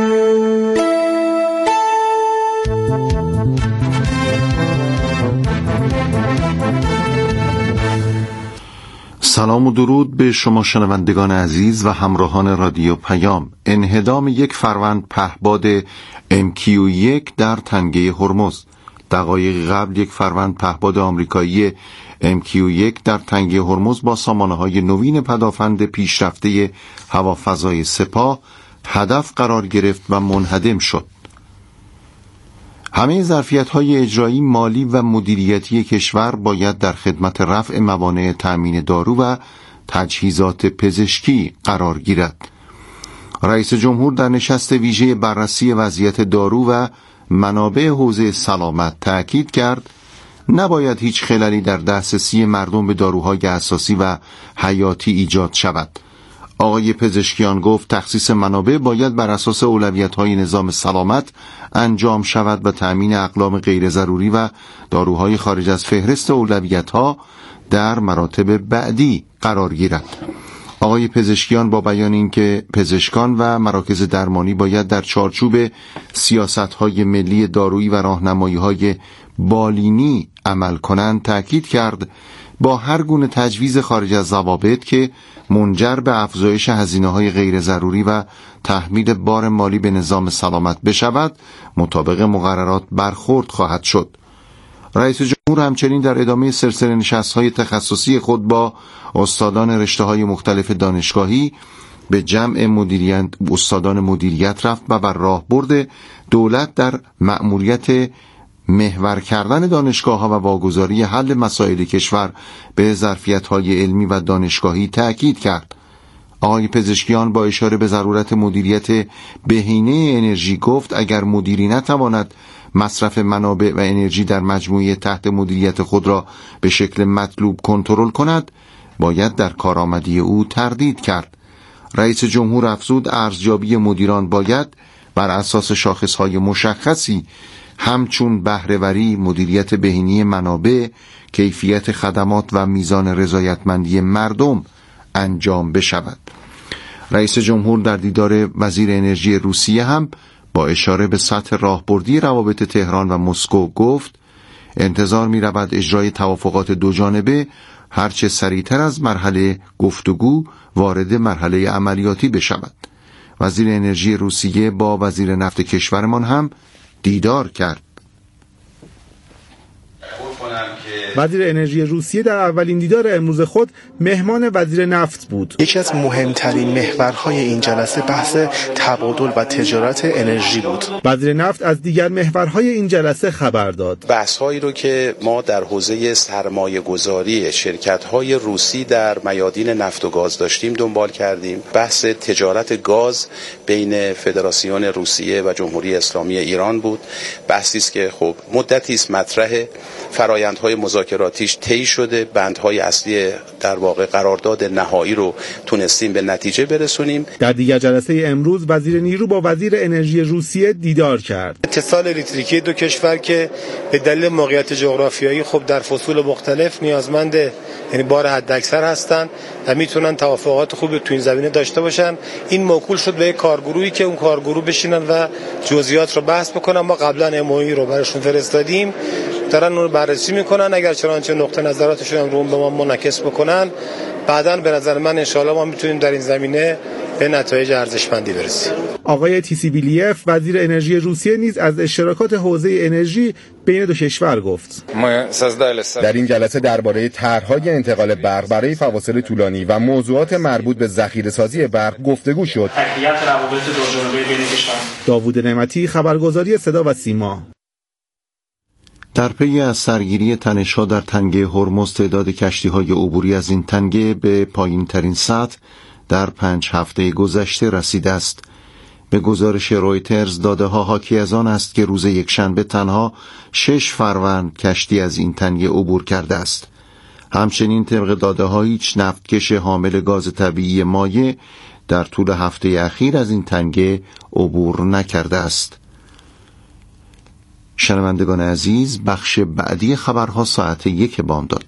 سلام و درود به شما شنوندگان عزیز و همراهان رادیو پیام. انهدام یک فروند پهپاد MQ-1 در تنگه هرمز. دقایق قبل یک فروند پهپاد آمریکایی MQ-1 در تنگه هرمز با سامانه‌های نوین پدافند پیشرفته هوافضای سپاه هدف قرار گرفت و منهدم شد. همه ظرفیت‌های اجرایی، مالی و مدیریتی کشور باید در خدمت رفع موانع تأمین دارو و تجهیزات پزشکی قرار گیرد. رئیس جمهور در نشست ویژه بررسی وضعیت دارو و منابع حوزه سلامت تأکید کرد نباید هیچ خللی در دسترسی مردم به داروهای اساسی و حیاتی ایجاد شود. آقای پزشکیان گفت تخصیص منابع باید بر اساس اولویت‌های نظام سلامت انجام شود و تأمین اقلام غیر ضروری و داروهای خارج از فهرست اولویت‌ها در مراتب بعدی قرار گیرد. آقای پزشکیان با بیان اینکه پزشکان و مراکز درمانی باید در چارچوب سیاست‌های ملی دارویی و راهنمایی‌های بالینی عمل کنند تأکید کرد با هر گونه تجویز خارج از ضوابط که منجر به افزایش هزینه‌های غیر ضروری و تحمیل بار مالی به نظام سلامت بشود مطابق مقررات برخورد خواهد شد. رئیس جمهور همچنین در ادامه سلسله نشست‌های تخصصی خود با استادان رشته‌های مختلف دانشگاهی به جمع استادان مدیریت رفت و بر راهبرد دولت در مأموریت محور کردن دانشگاه‌ها و واگذاری حل مسائل کشور به ظرفیت‌های علمی و دانشگاهی تأکید کرد. آقای پزشکیان با اشاره به ضرورت مدیریت بهینه انرژی گفت اگر مدیری نتواند مصرف منابع و انرژی در مجموعه تحت مدیریت خود را به شکل مطلوب کنترل کند باید در کارآمدی او تردید کرد. رئیس جمهور افزود ارزیابی مدیران باید بر اساس شاخص‌های مشخصی همچون بهره‌وری، مدیریت بهینه منابع، کیفیت خدمات و میزان رضایتمندی مردم انجام بشود. رئیس جمهور در دیدار وزیر انرژی روسیه هم با اشاره به سطح راهبردی روابط تهران و مسکو گفت انتظار می رود اجرای توافقات دو جانبه هرچه سریعتر از مرحله گفتگو وارد مرحله عملیاتی بشود. وزیر انرژی روسیه با وزیر نفت کشورمان هم دیدار کرد. وزیر انرژی روسیه در اولین دیدار امروز خود مهمان وزیر نفت بود. یکی از مهمترین محورهای این جلسه بحث تبادل و تجارت انرژی بود. وزیر نفت از دیگر محورهای این جلسه خبر داد. بحث‌هایی رو که ما در حوزه سرمایه‌گذاری شرکت‌های روسی در میادین نفت و گاز داشتیم دنبال کردیم. بحث تجارت گاز بین فدراسیون روسیه و جمهوری اسلامی ایران بود. بحثی است که خب مدتی است مطرح، فرآیندهای مذاکراتیش طی شده، بندهای اصلی در واقع قرارداد نهایی رو تونستیم به نتیجه برسونیم. در دیگر جلسه امروز وزیر نیرو با وزیر انرژی روسیه دیدار کرد. اتصال الکتریکی دو کشور که به دلیل موقعیت جغرافیایی خب در فصول مختلف نیازمند یعنی بار حداکثر هستن و میتونن توافقات خوبی تو این زمینه داشته باشن. این موکول شد به یک کارگروهی که اون کارگروه بشینن و جزئیات رو بحث بکنن. ما قبلا اموئی رو براشون فرستادیم، دارن اون رو بررسی میکنن. اگر چنانچه نقطه نظراتشون هم رو به ما منعکس بکنن بعداً به نظر من انشالله ما میتونیم در این زمینه به نتایج ارزشمندی برسیم. آقای تیسیبیلیف وزیر انرژی روسیه نیز از اشتراکات حوزه انرژی بین دو کشور گفت. در این جلسه درباره طرح‌های انتقال برق برای فواصل طولانی و موضوعات مربوط به ذخیره‌سازی برق گفتگو شد. داوود نعمتی، خبرگزاری صدا و سیما. در پی از سرگیری تنش‌ها در تنگه هرمز تعداد کشتی‌های عبوری از این تنگه به پایین‌ترین سطح در 5 هفته گذشته رسیده است. به گزارش رویترز داده‌ها حاکی از آن است که روز یکشنبه تنها 6 فروند کشتی از این تنگه عبور کرده است. همچنین طبق داده‌ها هیچ نفتکش حامل گاز طبیعی مایع در طول هفته اخیر از این تنگه عبور نکرده است. شنوندگان عزیز، بخش بعدی خبرها ساعت 1 بامداد.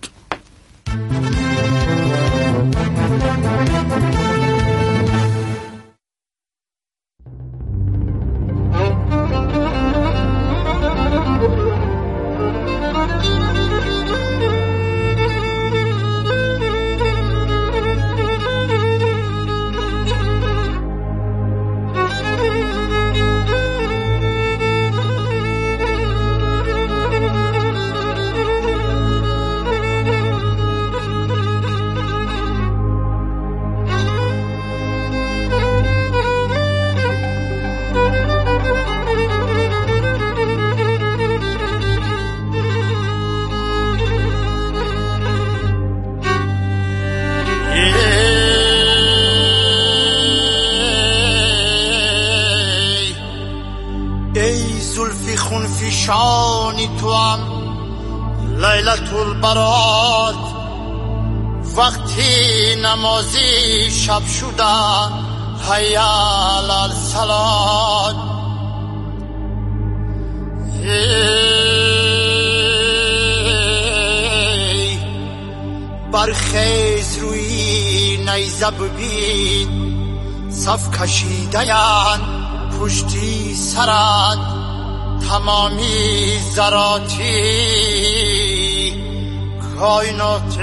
خون فیشانی تو هم لیلت البرات وقتی نمازی شب شدن حی علی الصلات برخیز روی نیزه ببین صف کشیده یان پشتی سرت تمامی ذراتی کائنات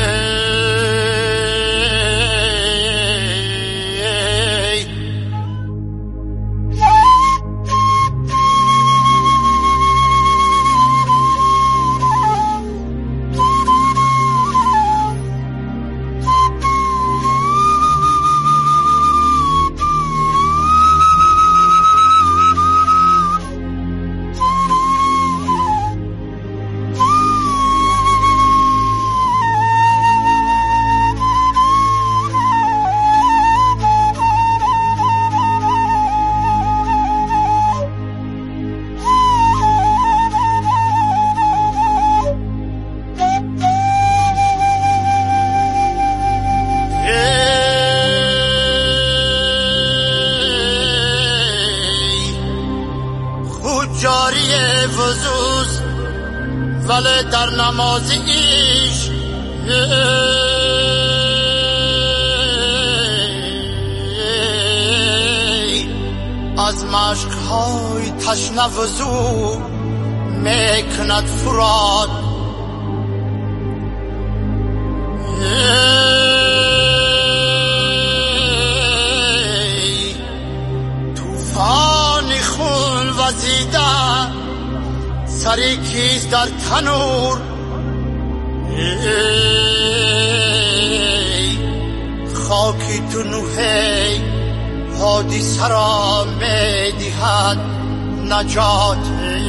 وضوز ولی در نمازیش از مشکهای تشنه وضو میکند فراد توفانی خون وزیده سری کیز در تنور خاکی تو نوحی حادثه را می دهد نجات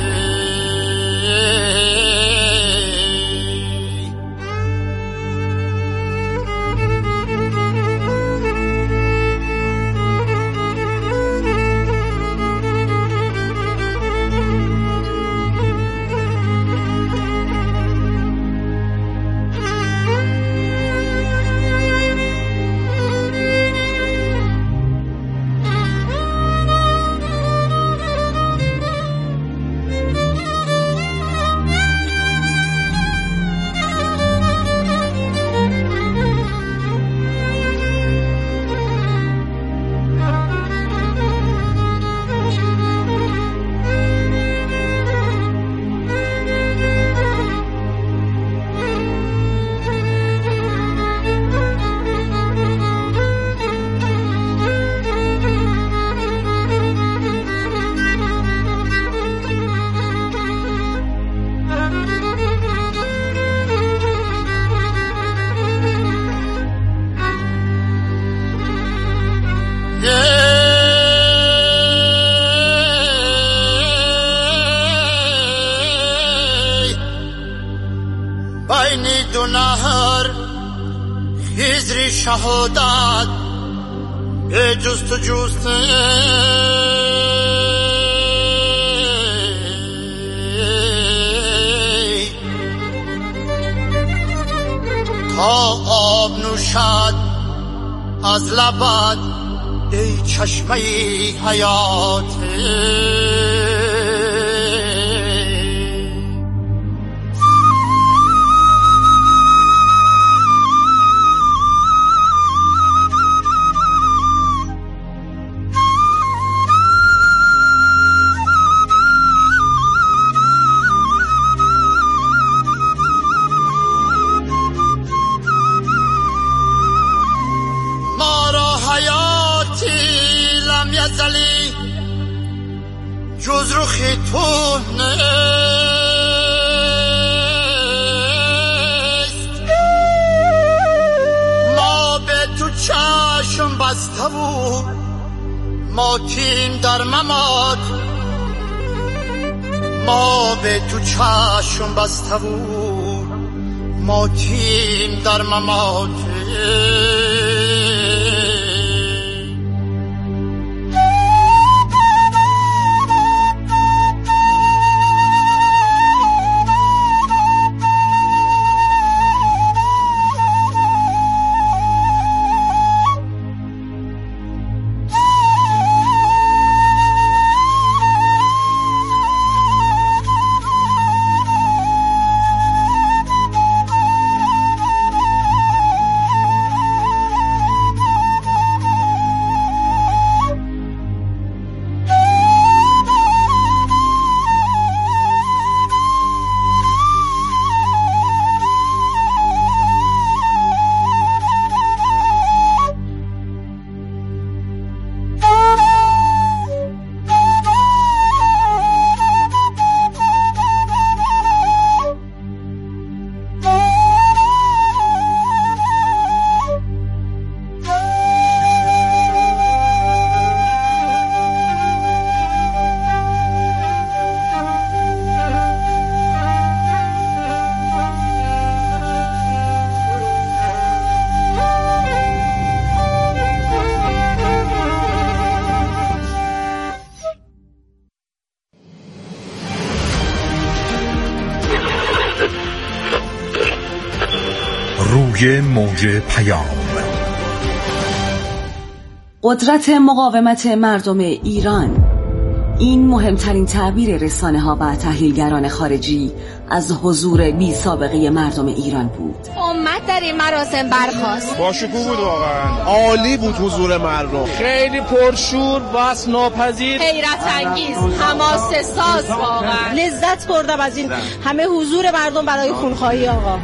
بین دو نهر خضر شهادت به جست و جست تا آب نوشد از لبت ای چشمه حیات یزلی جز رخ تو نیست ما به تو چشم بسته و ماتیم در ممات ما به تو چشم بسته و ماتیم در ممات توی موج پیام. قدرت مقاومت مردم ایران. این مهمترین تعبیر رسانه‌ها و تحلیلگران خارجی از حضور بی سابقه مردم ایران بود. امت در این مراسم برخاست. با شکوه بود واقعا. عالی بود حضور مردم. خیلی پرشور، وصف ناپذیر، حیرت انگیز، حماسه ساز واقعا. لذت بردم از این همه حضور مردم برای خونخواهی آقا.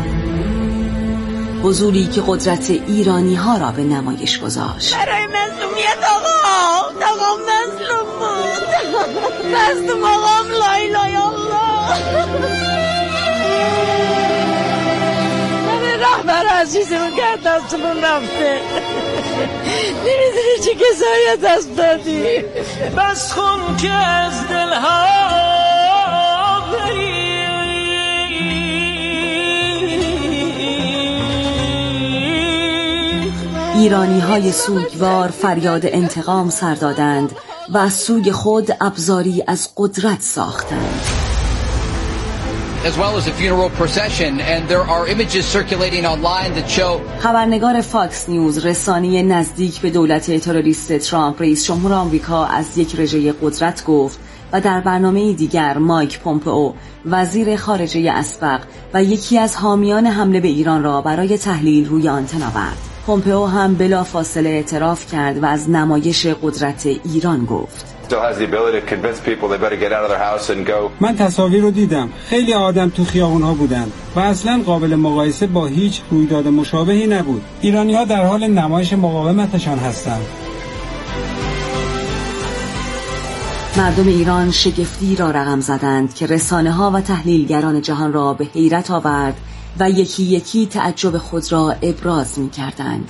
حضوری که قدرت ایرانی ها را به نمایش گذاشت. برای مظلومیت آقا مظلوم بود. مظلوم آقام لا اله الله. من رهبر عزیزمون که دستمون رفته، نمیدونی چه کسایی دست دادی. بس خون که از دلها بری. ایرانی های سوگوار فریاد انتقام سر دادند و از سوی خود ابزاری از قدرت ساختند. خبرنگار فاکس نیوز، رسانه نزدیک به دولت تروریست ترامپ، رئیس جمهور آمریکا از یک رژه قدرت گفت و در برنامه دیگر مایک پومپئو، وزیر خارجه اسبق و یکی از حامیان حمله به ایران را برای تحلیل روی آنتن آورد. پومپئو هم بلافاصله اعتراف کرد و از نمایش قدرت ایران گفت. من تصاویر رو دیدم. خیلی آدم تو خیابون‌ها بودند و اصلاً قابل مقایسه با هیچ رویداد مشابهی نبود. ایرانی‌ها در حال نمایش مقاومتشان هستند. مردم ایران شگفتی را رقم زدند که رسانه‌ها و تحلیلگران جهان را به حیرت آورد و یکی یکی تعجب خود را ابراز می‌کردند.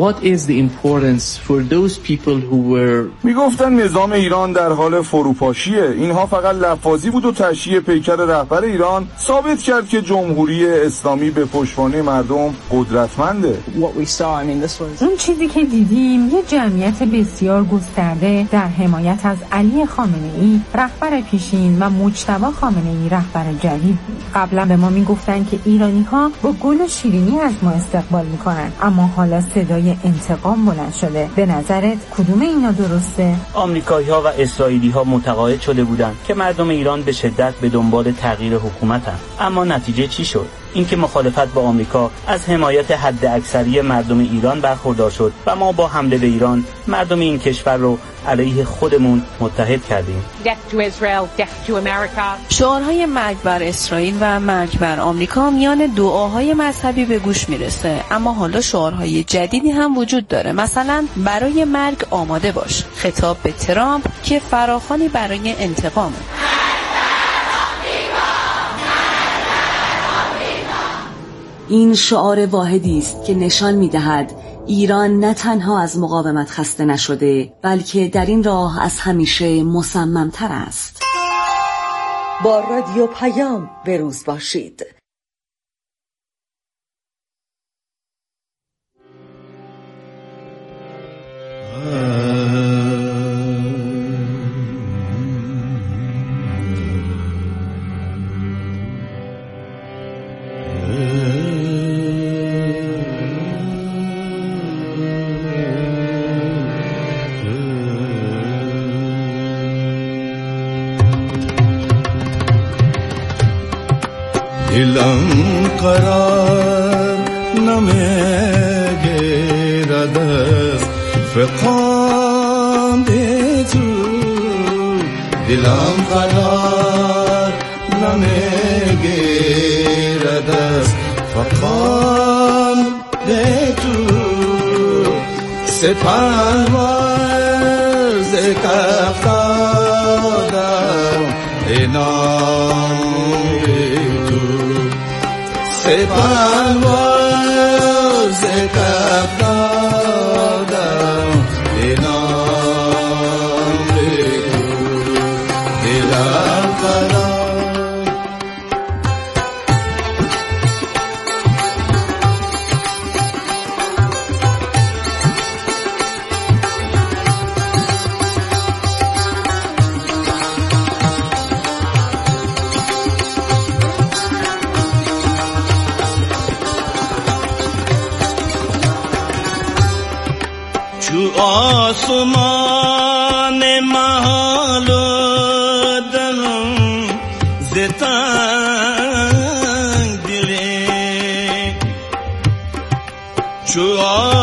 میگفتن نظام ایران در حال فروپاشیه. اینها فقط لفاظی بود و تشییع پیکر رهبر ایران ثابت کرد که جمهوری اسلامی به پشتوانه مردم قدرتمنده. اون چیزی که دیدیم یه جمعیت بسیار گسترده در حمایت از علی خامنه‌ای رهبر پیشین و مجتبی خامنه‌ای رهبر جدید بود. قبلا به ما میگفتن که ایرانی‌ها با گل و شیرینی از ما استقبال میکنن، اما حالا صدای انتقام بلند شده. به نظرت کدوم اینا درسته؟ آمریکایی‌ها و اسرائیلی‌ها متقاعد شده بودند که مردم ایران به شدت به دنبال تغییر حکومتند، اما نتیجه چی شد؟ اینکه مخالفت با آمریکا از حمایت حد اکثری مردم ایران برخوردار شد و ما با حمله به ایران مردم این کشور رو علیه خودمون متحد کردیم. شعارهای مرگ بر اسرائیل و مرگ بر آمریکا میان دعاهای مذهبی به گوش میرسه، اما حالا شعارهای جدیدی هم وجود داره. مثلا برای مرگ آماده باش، خطاب به ترامپ که فراخوانی برای انتقامه. این شعار واحدی است که نشان می‌دهد ایران نه تنها از مقاومت خسته نشده، بلکه در این راه از همیشه مصمم‌تر است. با رادیو پیام بروز باشید. دلم قرار نمیگیرد از فقام به تو، دلم قرار نمیگیرد از فقام به تو، سپرواز کف دادم اینام پرواز کف دادم اینام بگو دلم قرار. آسمان محال دلم زتنگ دلی چو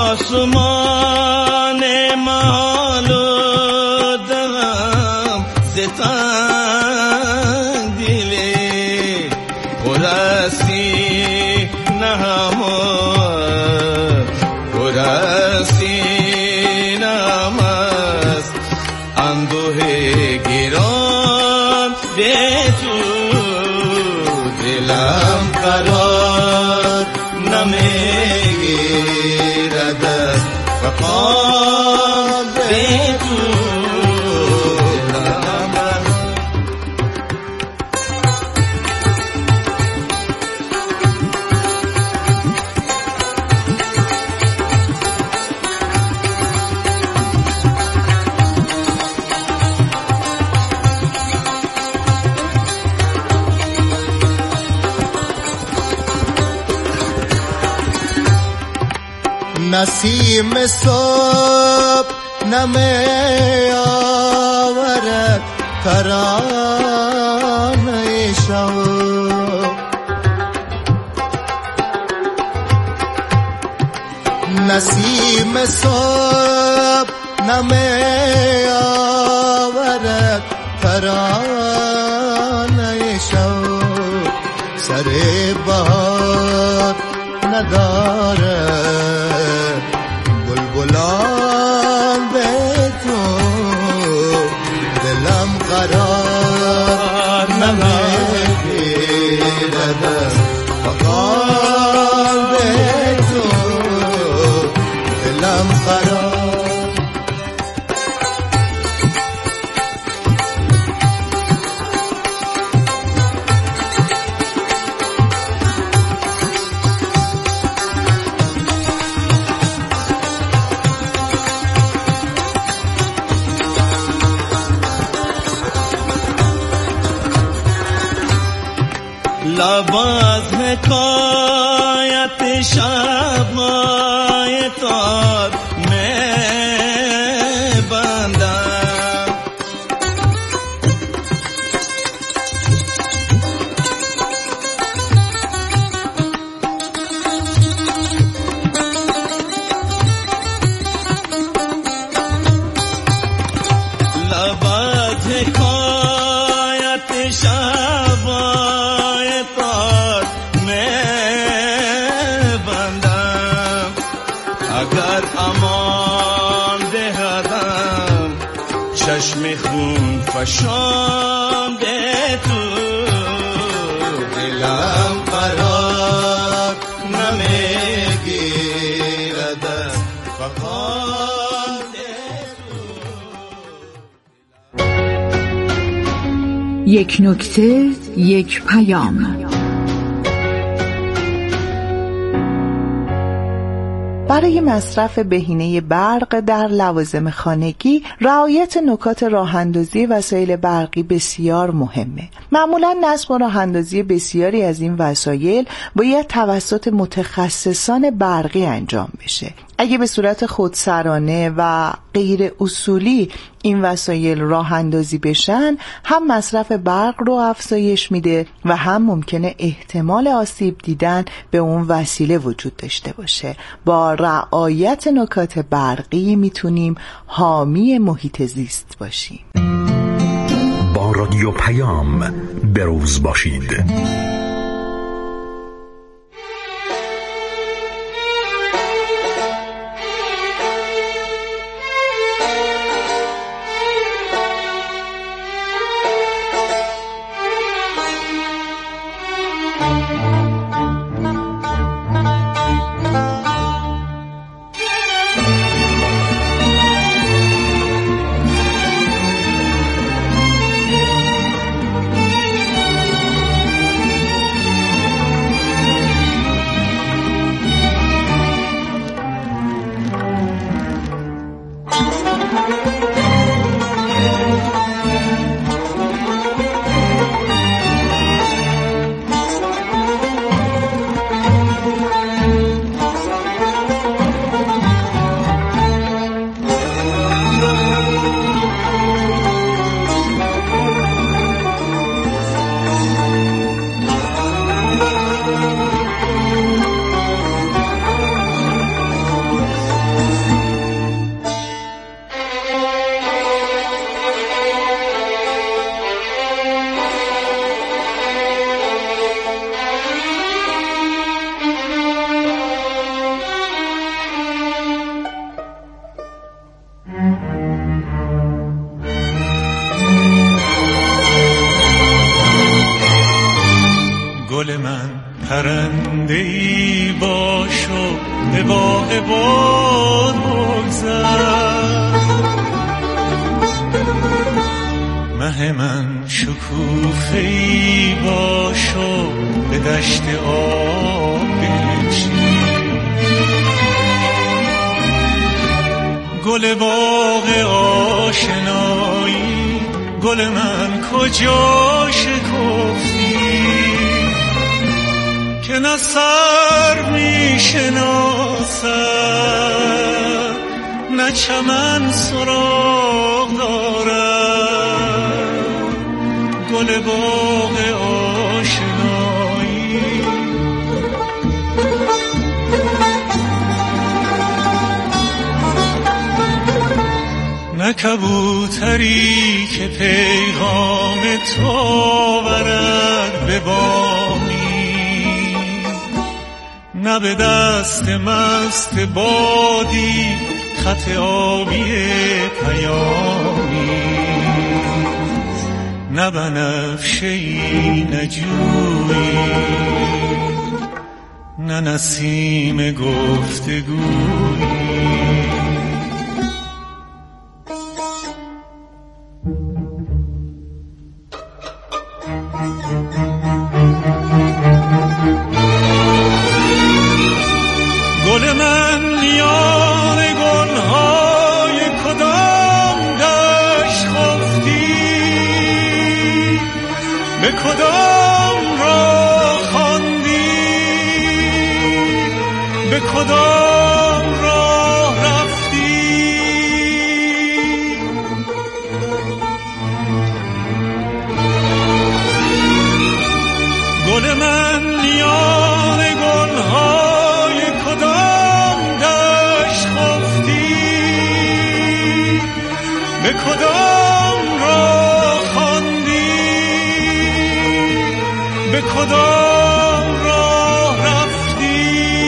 آسمان محال دلم زتنگ دلی قرسی نهمه قرسی نمست اندوه گیران به تو دلم قرار نمیگیرد فقط به تو نسیم صبح نمی آورد ترانه شب نسیم صبح نمی آورد ترانه شب سر بهار نداره بلبلان به تو دلم قرار نمیگیرد فقط به تو دلم قرار لباس حکایت شب‌های تار میں بندم لباس حکایت شب‌های تار اگر امان دهدم چشم خون فشان ده تو دلم قرار نمیگیرد فقط یک نکته یک پیام. برای مصرف بهینه برق در لوازم خانگی رعایت نکات راه‌اندازی وسایل برقی بسیار مهمه. معمولاً نصب و راه‌اندازی بسیاری از این وسایل باید توسط متخصصان برقی انجام بشه. اگه به صورت خودسرانه و غیر اصولی این وسایل راه اندازی بشن، هم مصرف برق رو افزایش میده و هم ممکنه احتمال آسیب دیدن به اون وسیله وجود داشته باشه. با رعایت نکات برقی میتونیم حامی محیط زیست باشیم. با رادیو پیام بروز باشید. من پرنده‌ای باش و به باغ باد بگذر، مه من شکوفه‌ای باش و به دشت آب بنشین، گل باغ آشنایی گل من کجا شکفتی که نه سر می شناسد نه چمن سراغ دارد، گل باغ آشنایی نه کبوتری که پیغام تو برد به بامی، نه به دست مست بادی خط آبی پیامی، نه بنفشه‌ای نجویی نه نسیم گفتگویی. گل من میان گلهای کدام دشت خفتی، به کدام راه خواندی، به کدام راه رفتی، گل من میان گلهای کدام دشت خفتی، به کدام راه خواندی، به کدام راه رفتی.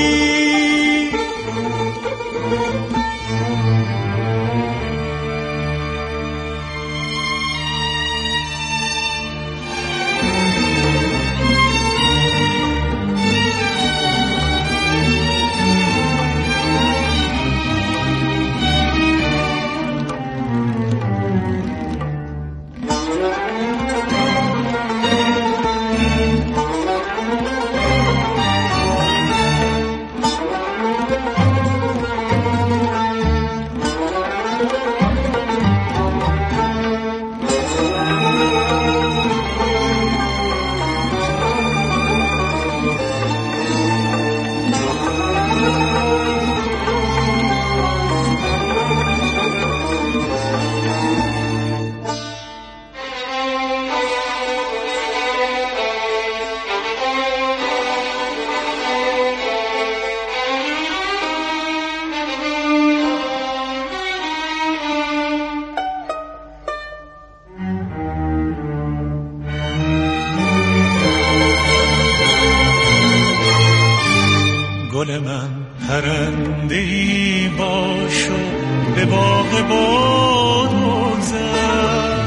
گل من پرنده‌ای باش و به باغ باد بگذر،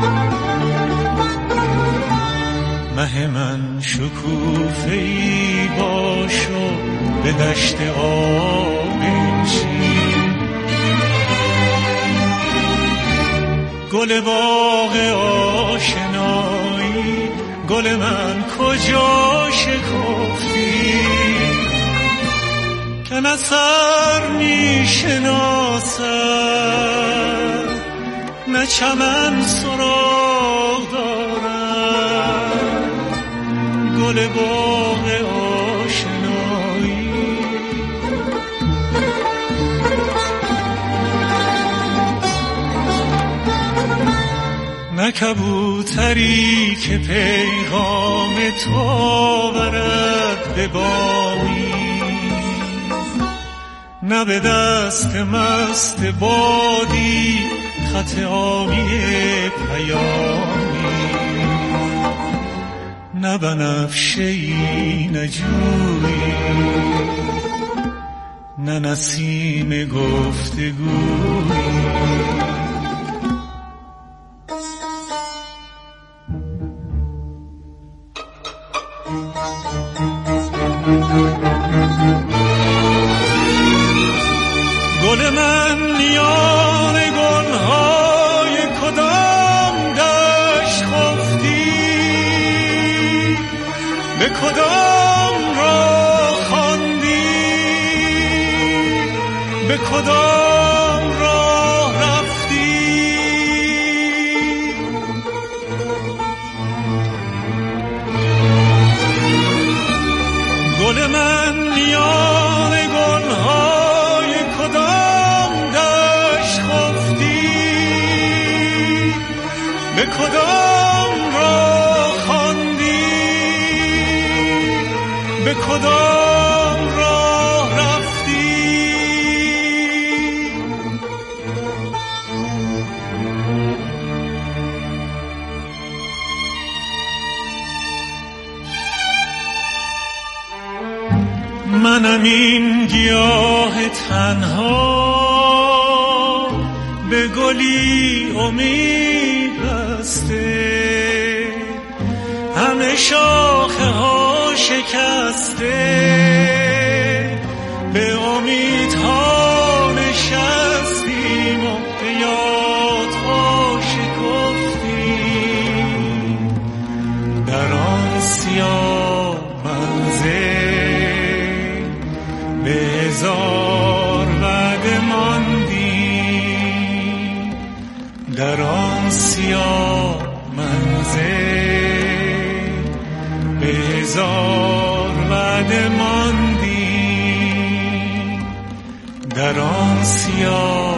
مه من شکوفه‌ای باش و به دشت آب بنشین، گل باغ آشنایی گل من کجا شکفتی که نه سر می شناسد نه چمن سراغ دارد، گل باغ آشنایی نه کبوتری که پیغام تو برد به بامی، نه به دست مست بادی خط آبی پیامی، نه بنفشه‌ای نجویی نه نسیم گفتگویی. کدام راه خواندی، به کدام راه رفتی؟ گل من میان گلهای کدام دشت خفتی، به کدام راه خواندی، به کدام راه رفتی؟ منم این گیاه تنها، به گلی امید بسته، همه شاخه ها شکسته، به امیدها نشستیم و به یادها شکفتیم، در آن سیاه منزل به هزار وعده ماندیم، در آن سیاه منزل به هزار وعده ماندیم، در آن سیاه